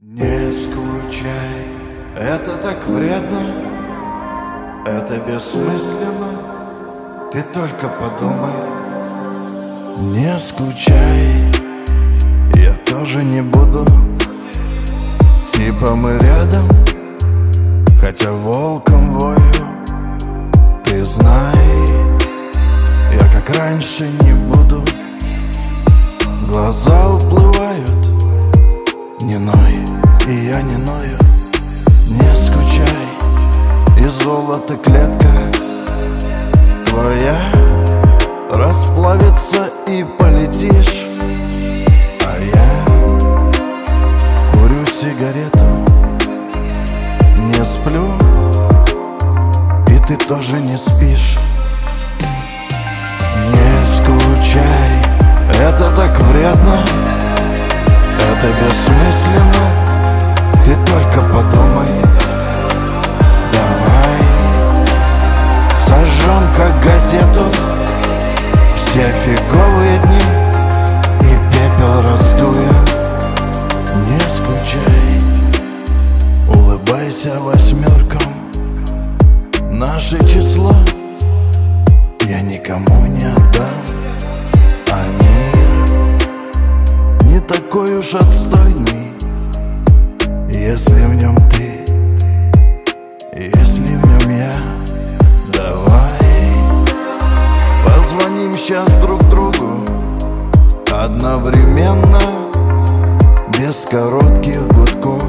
Не скучай, это так вредно, это бессмысленно, ты только подумай. Не скучай, я тоже не буду, типа мы рядом, хотя волком вою. Ты знай, я как раньше не буду, глаза уплывают, не ной, и я не ною. Не скучай, и золото клетка твоя расплавится и полетишь, а я курю сигарету, не сплю, и ты тоже не спишь. Не скучай, это так вредно, это бессмысленно, ты только подумай. Давай сожжем как газету все фиговые дни и пепел раздуем. Не скучай, улыбайся восьмеркам, наше число я никому не отдам, а мир не такой уж отстойный, если в нем ты, если в нем я. Давай позвоним сейчас друг другу одновременно, без коротких гудков.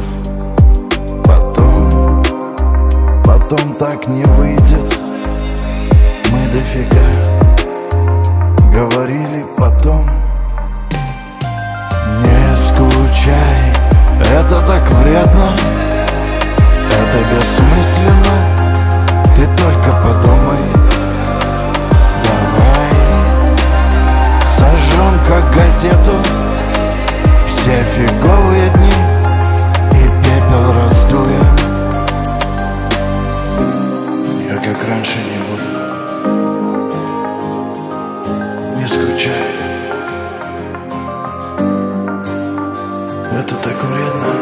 Потом так не выйдет, мы дофига говорили потом. Не скучай, это так вредно, это бессмысленно, ты только подумай. Давай сожжем как газету все фиговые дни и пепел раздуем. Я как раньше не буду, не скучай, это так вредно.